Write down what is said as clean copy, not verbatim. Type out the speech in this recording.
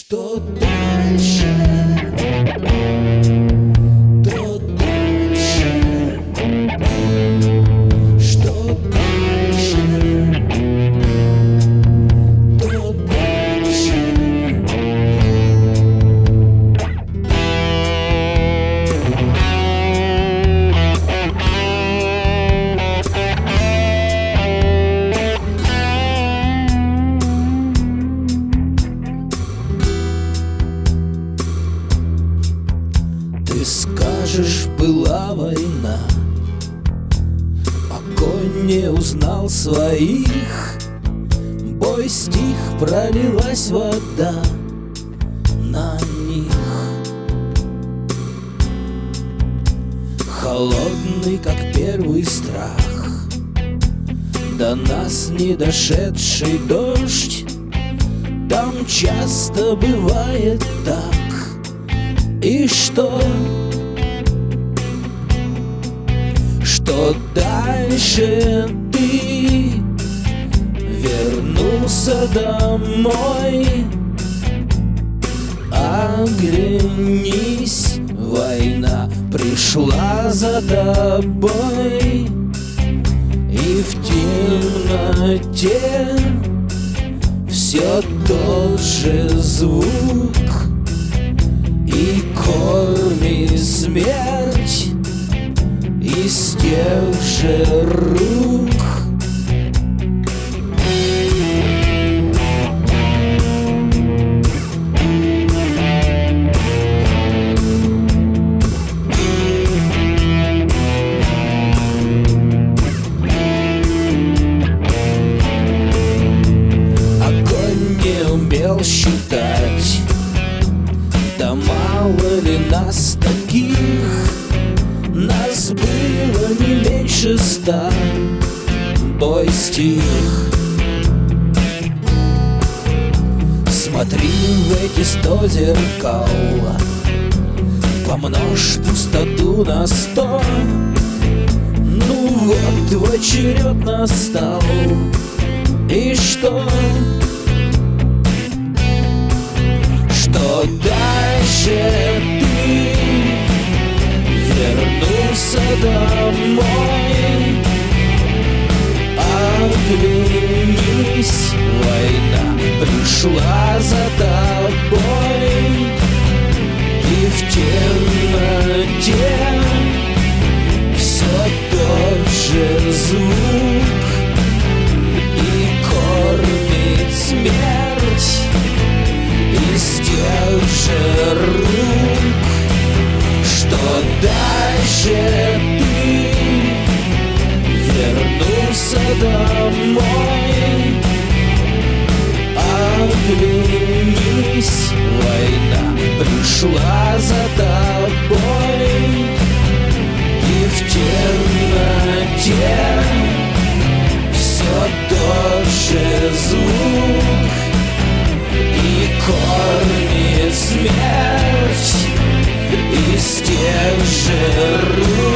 Что дальше? То дальше. Что дальше? То дальше. Ты скажешь, была война, огонь не узнал своих, бой стих, пролилась вода на них. Холодный, как первый страх, до нас не дошедший дождь, там часто бывает так. И что? Что дальше ты вернулся домой? Оглянись, война пришла за тобой, и в темноте все тот же звук, и кормит смерть из тех же рук. Огонь не умел считать, да мало ли нас таких, нас было не меньше 100, бой стих. Смотри в эти 100 зеркал, помножь пустоту на 100. Ну вот, твой черед настал. И что? Что дальше ты вернулся домой? Оглянись, война пришла за тобой, и в темноте все тот же звук, и кормит смерть из тех же рук. Что дальше ты вернулся домой? Оглянись, война пришла за тобой, и в темноте все тот же звук, и кормит смерть из тех же рук.